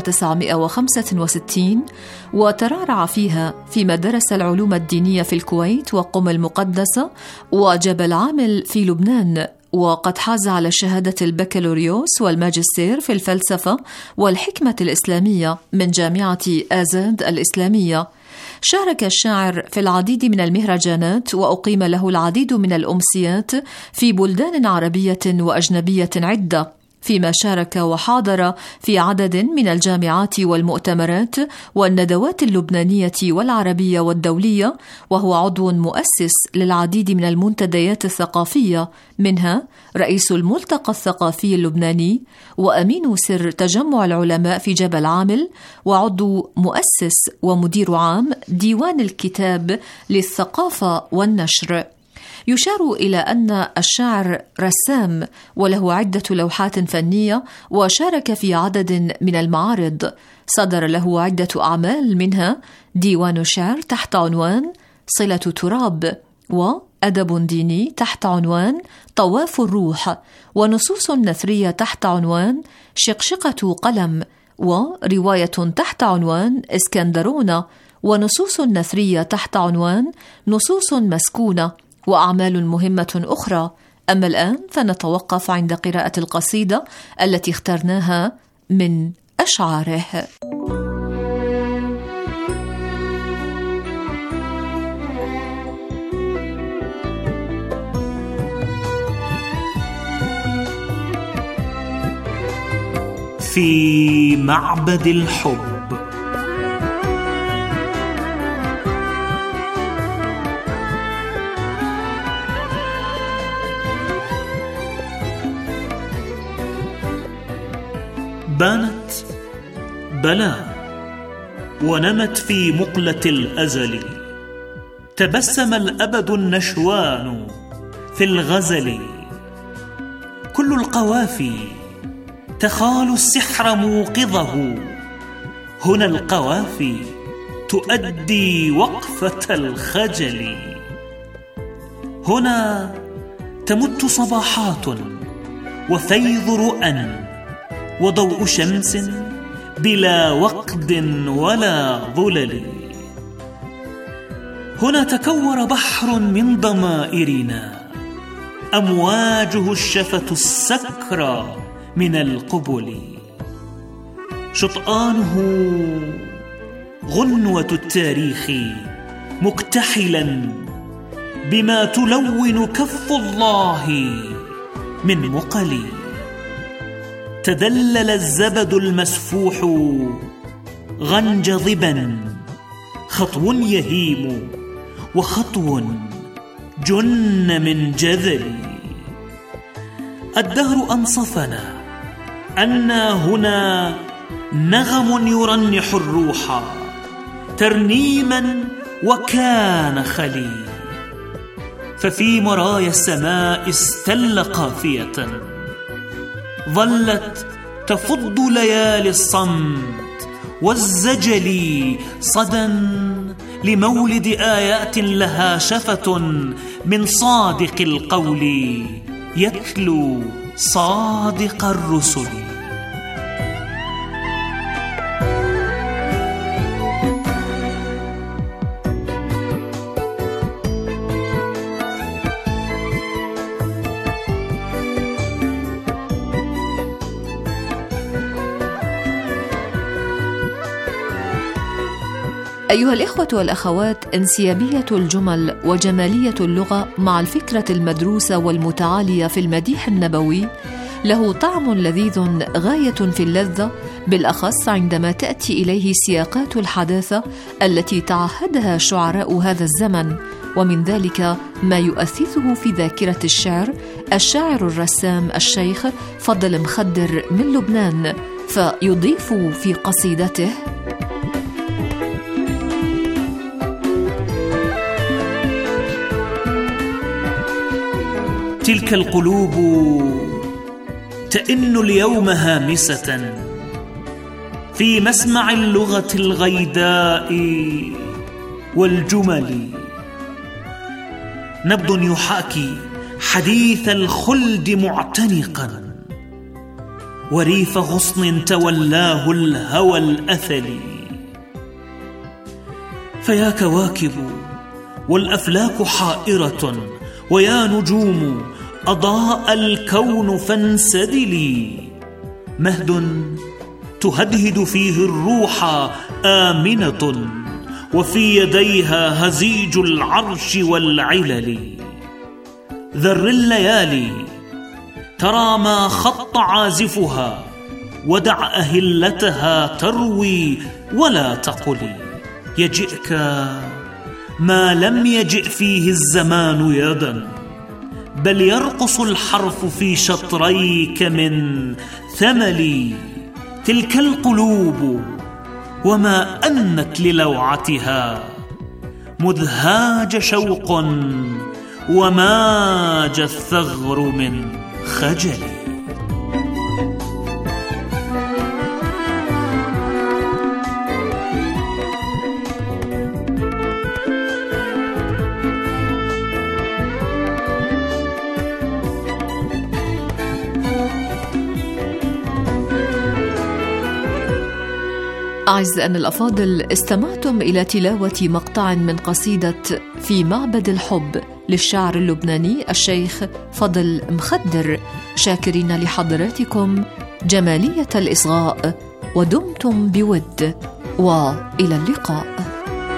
1965، وترعرع فيها فيما درس العلوم الدينية في الكويت وقم المقدسة وجبل عامل في لبنان، وقد حاز على شهادة البكالوريوس والماجستير في الفلسفة والحكمة الإسلامية من جامعة آزاد الإسلامية. شارك الشاعر في العديد من المهرجانات، وأقيم له العديد من الأمسيات في بلدان عربية وأجنبية عدة، فيما شارك وحاضر في عدد من الجامعات والمؤتمرات والندوات اللبنانية والعربية والدولية، وهو عضو مؤسس للعديد من المنتديات الثقافية، منها رئيس الملتقى الثقافي اللبناني، وأمين سر تجمع العلماء في جبل عامل، وعضو مؤسس ومدير عام ديوان الكتاب للثقافة والنشر. يشار إلى أن الشاعر رسام وله عدة لوحات فنية، وشارك في عدد من المعارض. صدر له عدة أعمال، منها ديوان شعر تحت عنوان صلة تراب، وأدب ديني تحت عنوان طواف الروح، ونصوص نثرية تحت عنوان شقشقة قلم، ورواية تحت عنوان اسكندرونة، ونصوص نثرية تحت عنوان نصوص مسكونة، وأعمال مهمة أخرى. أما الآن فنتوقف عند قراءة القصيدة التي اخترناها من أشعاره. في معبد الحب. بانت بلا ونمت في مقلة الأزل، تبسم الأبد النشوان في الغزل، كل القوافي تخال السحر موقظه، هنا القوافي تؤدي وقفة الخجل، هنا تمت صباحات وفيض رؤى وضوء شمس بلا وقد ولا ظلل، هنا تكور بحر من ضمائرنا، أمواجه الشفة السكرى من القبل، شطآنه غنوة التاريخ مكتحلا بما تلون كف الله من مقل، تدلل الزبد المسفوح غنجضبا، خطو يهيم وخطو جن من جذل، الدهر أنصفنا أنا هنا نغم يرنح الروح ترنيما وكان خلي. ففي مرايا السماء استل قافية ظلت تفض ليالي الصمت والزجل صدى لمولد آيات لها شفة من صادق القول يتلو صادق الرسل. أيها الإخوة والأخوات، انسيابية الجمل وجمالية اللغة مع الفكرة المدروسة والمتعالية في المديح النبوي له طعم لذيذ غاية في اللذة، بالأخص عندما تأتي إليه سياقات الحداثة التي تعهدها شعراء هذا الزمن، ومن ذلك ما يؤثثه في ذاكرة الشاعر الرسام الشيخ فضل مخدر من لبنان، فيضيف في قصيدته: تلك القلوب تئن اليوم هامسة في مسمع اللغة الغيداء والجمل، نبض يحاكي حديث الخلد معتنقا وريف غصن تولاه الهوى الأثلي. فيا كواكب والأفلاك حائرة، ويا نجوم أضاء الكون فانسدلي، مهد تهدهد فيه الروح آمنة، وفي يديها هزيج العرش والعلل. ذر الليالي ترى ما خط عازفها، ودع أهلتها تروي ولا تقلي. يجئك ما لم يجئ فيه الزمان يدا، بل يرقص الحرف في شطريك من ثملي. تلك القلوب وما أنت للوعتها، مذ هاج شوق وماج الثغر من خجلي. أعزائنا الأفاضل، استمعتم إلى تلاوة مقطع من قصيدة في معبد الحب للشاعر اللبناني الشيخ فضل مخدر، شاكرين لحضراتكم جمالية الإصغاء، ودمتم بود، وإلى اللقاء.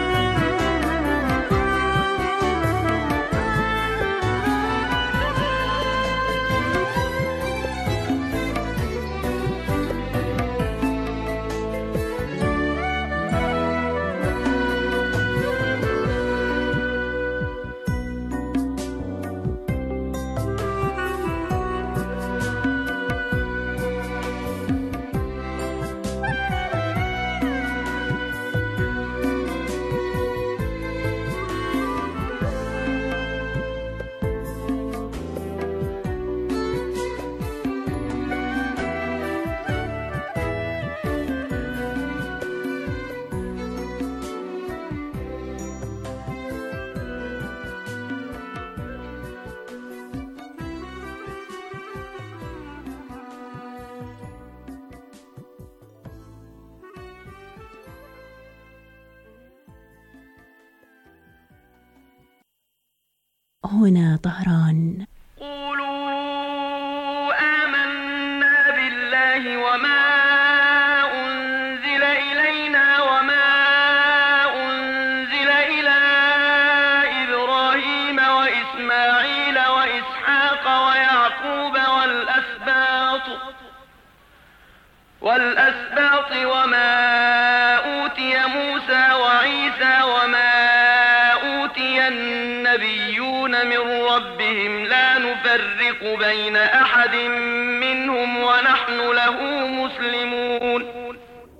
هنا طهران. قولوا آمنا بالله وما أنزل إلينا وما أنزل إلى إبراهيم وإسماعيل وإسحاق ويعقوب والأسباط وما أوتي موسى وعيسى وما أوتي النبيون من ربهم لا نفرق بين أحد منهم ونحن له مسلمون.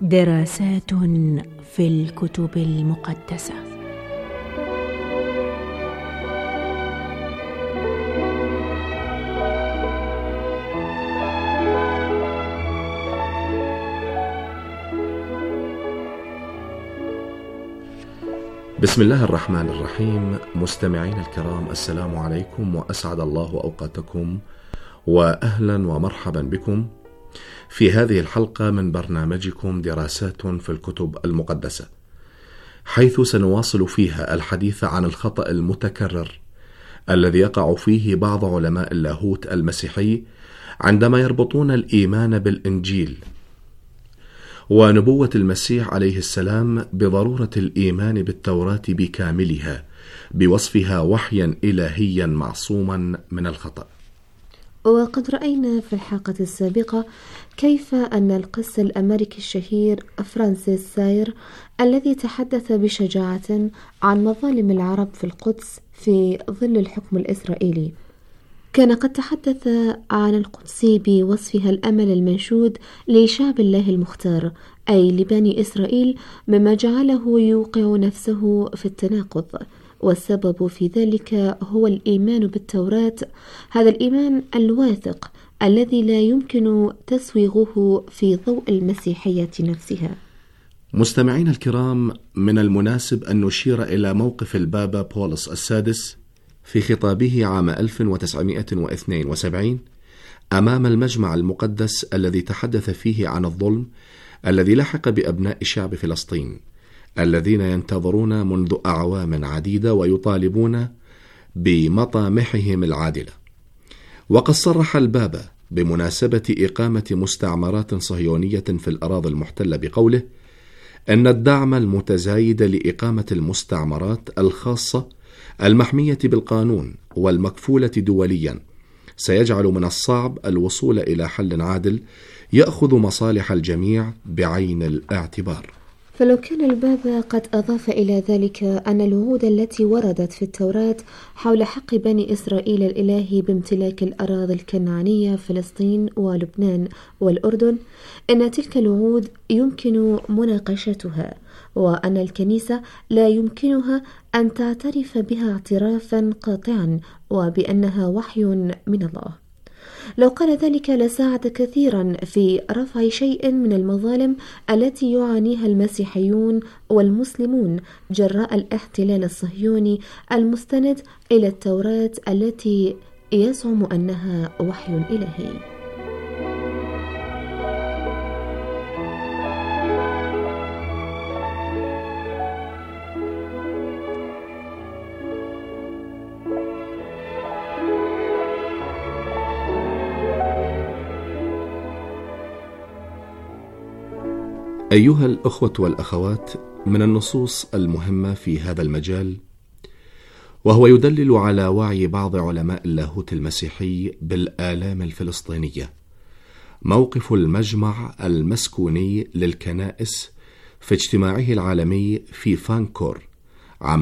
دراسات في الكتب المقدسة. بسم الله الرحمن الرحيم. مستمعين الكرام، السلام عليكم وأسعد الله أوقاتكم، وأهلا ومرحبا بكم في هذه الحلقة من برنامجكم دراسات في الكتب المقدسة، حيث سنواصل فيها الحديث عن الخطأ المتكرر الذي يقع فيه بعض علماء اللاهوت المسيحي عندما يربطون الإيمان بالإنجيل ونبوة المسيح عليه السلام بضرورة الإيمان بالتوراة بكاملها، بوصفها وحيا إلهيا معصوما من الخطأ. وقد رأينا في الحلقة السابقة كيف أن القس الأمريكي الشهير فرانسيس ساير الذي تحدث بشجاعة عن مظالم العرب في القدس في ظل الحكم الإسرائيلي، كان قد تحدث عن القدس بوصفها الأمل المنشود لشعب الله المختار، أي لبني إسرائيل، مما جعله يوقع نفسه في التناقض، والسبب في ذلك هو الإيمان بالتوراة، هذا الإيمان الواثق الذي لا يمكن تسويغه في ضوء المسيحية نفسها. مستمعين الكرام، من المناسب أن نشير إلى موقف البابا بولس السادس في خطابه عام 1972 أمام المجمع المقدس، الذي تحدث فيه عن الظلم الذي لحق بأبناء شعب فلسطين الذين ينتظرون منذ أعوام عديدة ويطالبون بمطامحهم العادلة. وقد صرح البابا بمناسبة إقامة مستعمرات صهيونية في الأراضي المحتلة بقوله إن الدعم المتزايد لإقامة المستعمرات الخاصة المحمية بالقانون والمكفولة دوليا سيجعل من الصعب الوصول إلى حل عادل يأخذ مصالح الجميع بعين الاعتبار. فلو كان البابا قد أضاف إلى ذلك أن الوعود التي وردت في التوراة حول حق بني إسرائيل الإلهي بامتلاك الأراضي الكنعانية فلسطين ولبنان والأردن، أن تلك الوعود يمكن مناقشتها، وأن الكنيسة لا يمكنها أن تعترف بها اعترافا قاطعا، وبأنها وحي من الله. لو قال ذلك لساعد كثيرا في رفع شيء من المظالم التي يعانيها المسيحيون والمسلمون جراء الاحتلال الصهيوني المستند إلى التوراة التي يزعم أنها وحي إلهي. أيها الأخوة والأخوات، من النصوص المهمة في هذا المجال، وهو يدلل على وعي بعض علماء اللاهوت المسيحي بالآلام الفلسطينية، موقف المجمع المسكوني للكنائس في اجتماعه العالمي في فانكور عام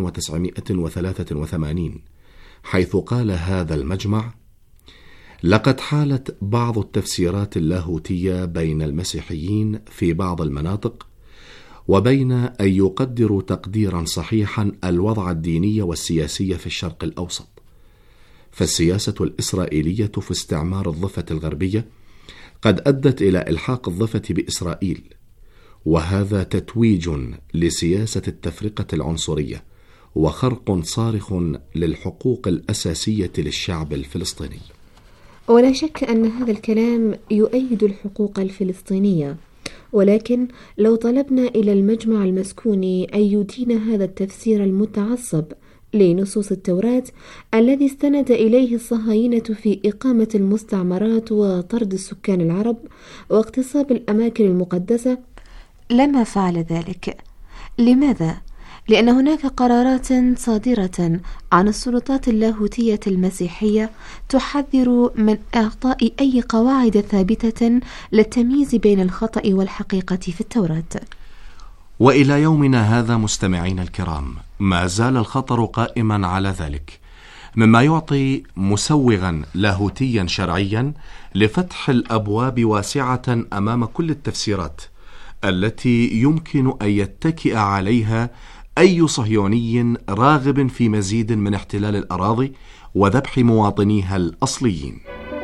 1983، حيث قال هذا المجمع: لقد حالت بعض التفسيرات اللاهوتية بين المسيحيين في بعض المناطق وبين أن يقدروا تقديرا صحيحا الوضع الديني والسياسي في الشرق الأوسط، فالسياسة الإسرائيلية في استعمار الضفة الغربية قد أدت إلى إلحاق الضفة بإسرائيل، وهذا تتويج لسياسة التفرقة العنصرية وخرق صارخ للحقوق الأساسية للشعب الفلسطيني. ولا شك أن هذا الكلام يؤيد الحقوق الفلسطينية، ولكن لو طلبنا إلى المجمع المسكوني أن يدين هذا التفسير المتعصب لنصوص التوراة الذي استند إليه الصهاينة في إقامة المستعمرات وطرد السكان العرب واغتصاب الأماكن المقدسة، لما فعل ذلك. لماذا؟ لأن هناك قرارات صادرة عن السلطات اللاهوتية المسيحية تحذر من إعطاء أي قواعد ثابتة للتمييز بين الخطأ والحقيقة في التوراة. وإلى يومنا هذا مستمعين الكرام، ما زال الخطر قائما على ذلك، مما يعطي مسوغا لاهوتيا شرعيا لفتح الأبواب واسعة أمام كل التفسيرات التي يمكن أن يتكئ عليها أي صهيوني راغب في مزيد من احتلال الأراضي وذبح مواطنيها الأصليين.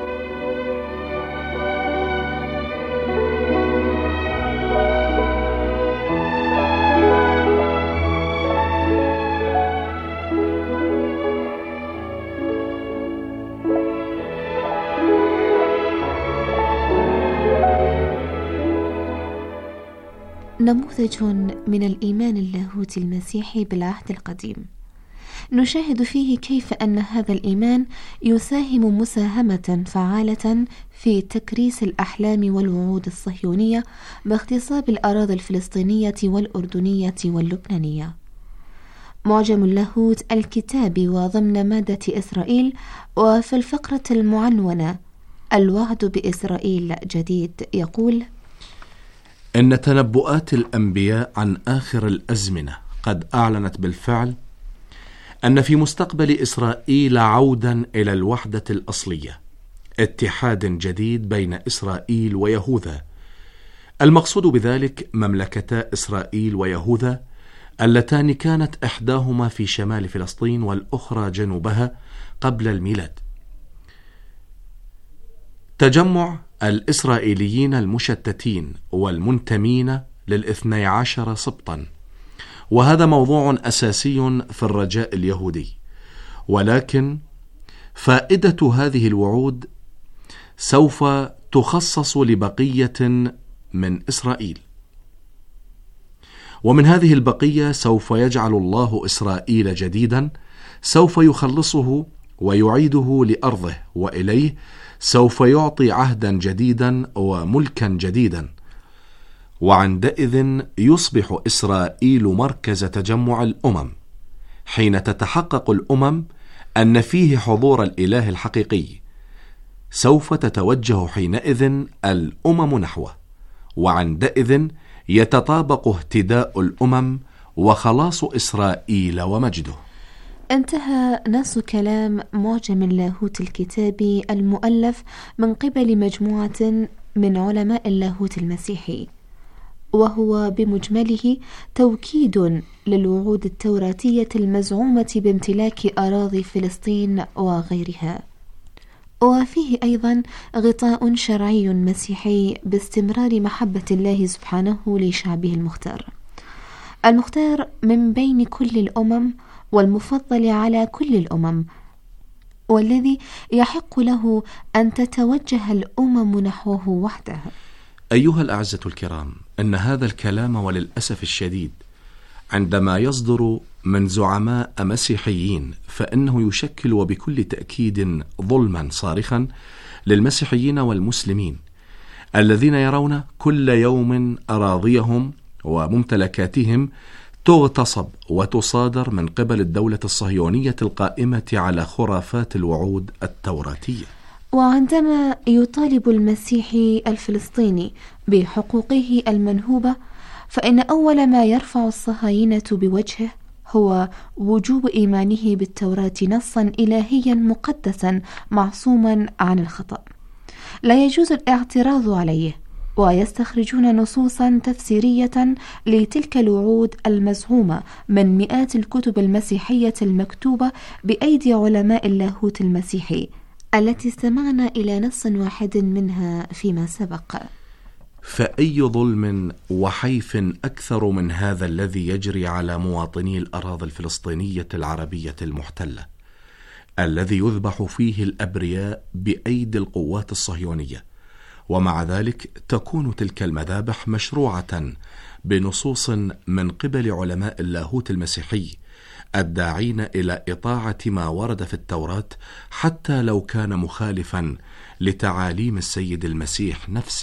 نموذج من الإيمان اللاهوتي المسيحي بالعهد القديم، نشاهد فيه كيف أن هذا الإيمان يساهم مساهمة فعالة في تكريس الأحلام والوعود الصهيونية باغتصاب الأراضي الفلسطينية والأردنية واللبنانية. معجم اللاهوت الكتابي وضمن مادة إسرائيل، وفي الفقرة المعنونة الوعد بإسرائيل جديد، يقول: إن تنبؤات الأنبياء عن آخر الأزمنة قد أعلنت بالفعل أن في مستقبل إسرائيل عودا إلى الوحدة الأصلية، اتحاد جديد بين إسرائيل ويهوذا. المقصود بذلك مملكتا إسرائيل ويهوذا اللتان كانت إحداهما في شمال فلسطين والأخرى جنوبها قبل الميلاد. تجمع الإسرائيليين المشتتين والمنتمين لل12 سبطا، وهذا موضوع أساسي في الرجاء اليهودي، ولكن فائدة هذه الوعود سوف تخصص لبقية من إسرائيل، ومن هذه البقية سوف يجعل الله إسرائيل جديدا، سوف يخلصه ويعيده لأرضه، وإليه سوف يعطي عهدا جديدا وملكا جديدا، وعندئذ يصبح إسرائيل مركز تجمع الأمم، حين تتحقق الأمم أن فيه حضور الإله الحقيقي. سوف تتوجه حينئذ الأمم نحوه، وعندئذ يتطابق اهتداء الأمم وخلاص إسرائيل ومجده. انتهى نص كلام معجم اللاهوت الكتابي المؤلف من قبل مجموعة من علماء اللاهوت المسيحي، وهو بمجمله توكيد للوعود التوراتية المزعومة بامتلاك أراضي فلسطين وغيرها، وفيه أيضا غطاء شرعي مسيحي باستمرار محبة الله سبحانه لشعبه المختار من بين كل الأمم، والمفضل على كل الأمم، والذي يحق له أن تتوجه الأمم نحوه وحده. أيها الأعزة الكرام، أن هذا الكلام وللأسف الشديد عندما يصدر من زعماء مسيحيين فإنه يشكل وبكل تأكيد ظلما صارخا للمسيحيين والمسلمين الذين يرون كل يوم أراضيهم وممتلكاتهم تغتصب وتصادر من قبل الدولة الصهيونية القائمة على خرافات الوعود التوراتية. وعندما يطالب المسيحي الفلسطيني بحقوقه المنهوبة، فإن أول ما يرفع الصهاينة بوجهه هو وجوب إيمانه بالتوراة نصا إلهيا مقدسا معصوما عن الخطأ، لا يجوز الاعتراض عليه، ويستخرجون نصوصا تفسيرية لتلك الوعود المزعومة من مئات الكتب المسيحية المكتوبة بأيدي علماء اللاهوت المسيحي التي استمعنا إلى نص واحد منها فيما سبق. فأي ظلم وحيف أكثر من هذا الذي يجري على مواطني الأراضي الفلسطينية العربية المحتلة، الذي يذبح فيه الأبرياء بأيدي القوات الصهيونية، ومع ذلك تكون تلك المذابح مشروعة بنصوص من قبل علماء اللاهوت المسيحي الداعين إلى إطاعة ما ورد في التوراة حتى لو كان مخالفا لتعاليم السيد المسيح نفسه.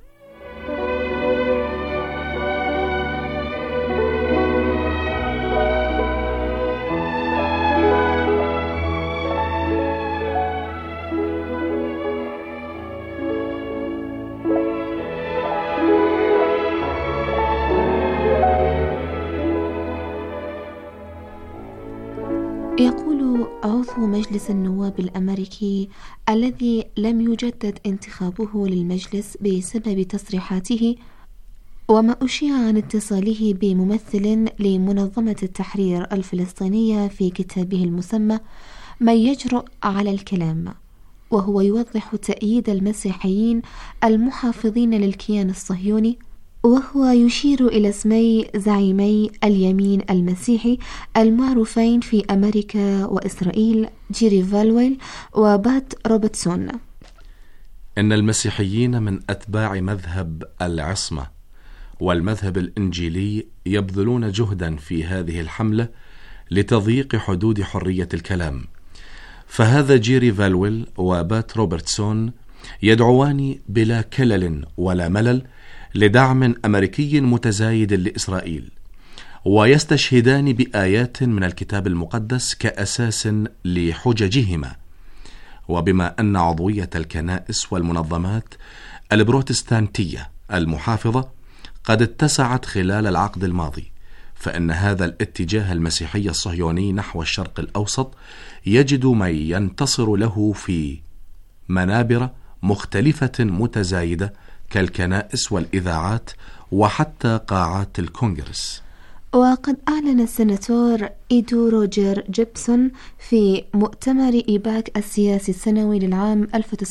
يقول عضو مجلس النواب الأمريكي الذي لم يجدد انتخابه للمجلس بسبب تصريحاته: وما أشيع عن اتصاله بممثل لمنظمة التحرير الفلسطينية في كتابه المسمى من يجرؤ على الكلام، وهو يوضح تأييد المسيحيين المحافظين للكيان الصهيوني، وهو يشير إلى اسمي زعيمي اليمين المسيحي المعروفين في أمريكا وإسرائيل، جيري فالويل وبات روبرتسون. إن المسيحيين من أتباع مذهب العصمة والمذهب الإنجيلي يبذلون جهدا في هذه الحملة لتضييق حدود حرية الكلام، فهذا جيري فالويل وبات روبرتسون يدعوان بلا كلل ولا ملل لدعم أمريكي متزايد لإسرائيل، ويستشهدان بآيات من الكتاب المقدس كأساس لحججهما. وبما أن عضوية الكنائس والمنظمات البروتستانتية المحافظة قد اتسعت خلال العقد الماضي، فإن هذا الاتجاه المسيحي الصهيوني نحو الشرق الأوسط يجد من ينتصر له في منابر مختلفة متزايدة كالكنائس والإذاعات وحتى قاعات الكونغرس. وقد أعلن السناتور إيدو روجر جيبسون في مؤتمر إيباك السياسي السنوي للعام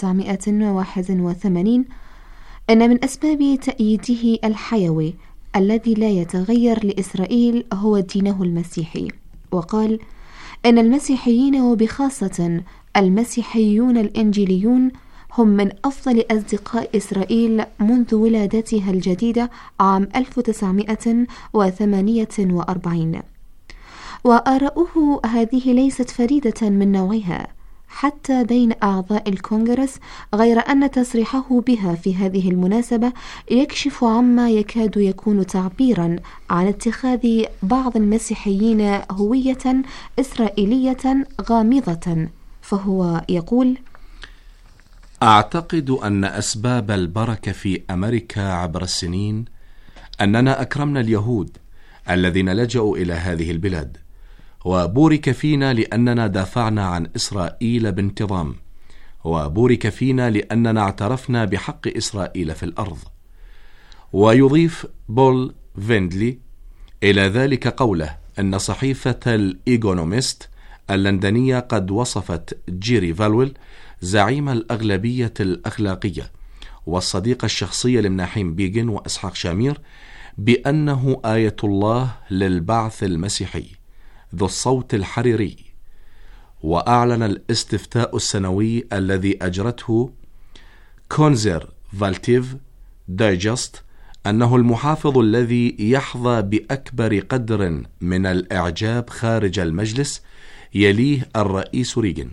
1981 أن من أسباب تأييده الحيوي الذي لا يتغير لإسرائيل هو دينه المسيحي، وقال إن المسيحيين وبخاصة المسيحيون الإنجيليون هم من أفضل أصدقاء إسرائيل منذ ولادتها الجديدة عام 1948، وآراؤه هذه ليست فريدة من نوعها حتى بين أعضاء الكونغرس، غير أن تصريحه بها في هذه المناسبة يكشف عما يكاد يكون تعبيرا عن اتخاذ بعض المسيحيين هوية إسرائيلية غامضة، فهو يقول: أعتقد أن أسباب البركة في أمريكا عبر السنين أننا أكرمنا اليهود الذين لجأوا إلى هذه البلاد، وبورك فينا لأننا دافعنا عن إسرائيل بانتظام، وبورك فينا لأننا اعترفنا بحق إسرائيل في الأرض. ويضيف بول فيندلي إلى ذلك قوله أن صحيفة الإيكونومست اللندنية قد وصفت جيري فالويل زعيم الأغلبية الأخلاقية والصديق الشخصي لمناحيم بيغن وإسحاق شامير بأنه آية الله للبعث المسيحي ذو الصوت الحريري. وأعلن الاستفتاء السنوي الذي أجرته كونزرفاتيف دايجست أنه المحافظ الذي يحظى بأكبر قدر من الإعجاب خارج المجلس، يليه الرئيس ريغن.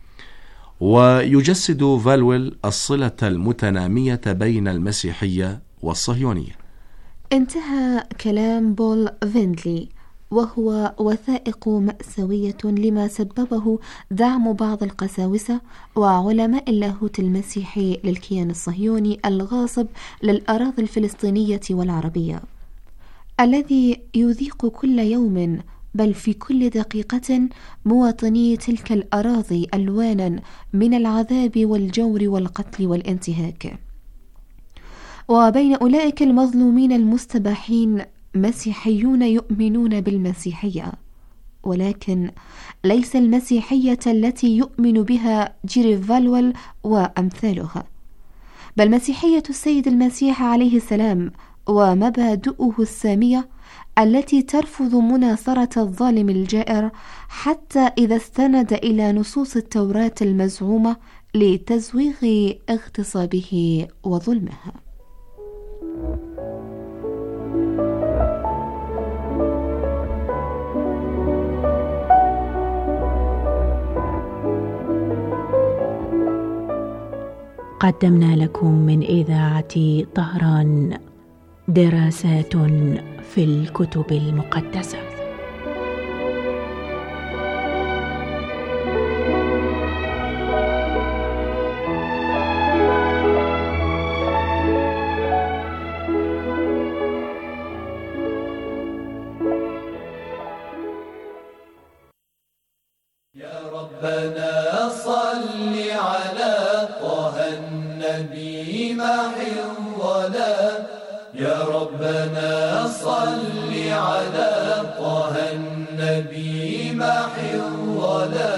ويجسد فالويل الصلة المتنامية بين المسيحية والصهيونية. انتهى كلام بول فيندلي، وهو وثائق مأساوية لما سببه دعم بعض القساوسة وعلماء اللاهوت المسيحي للكيان الصهيوني الغاصب للأراضي الفلسطينية والعربية، الذي يذيق كل يوم بل في كل دقيقة مواطني تلك الأراضي ألوانا من العذاب والجور والقتل والانتهاك. وبين أولئك المظلومين المستباحين مسيحيون يؤمنون بالمسيحية، ولكن ليس المسيحية التي يؤمن بها جيري فالويل وأمثالها، بل مسيحية السيد المسيح عليه السلام ومبادئه السامية التي ترفض مناصرة الظالم الجائر حتى إذا استند إلى نصوص التوراة المزعومة لتزويغ اغتصابه وظلمه. قدمنا لكم من إذاعة طهران دراسات في الكتب المقدسة. يا ربنا صل على طه النبي محي الظلام يا ربنا صل على طه النبي محي الظلام.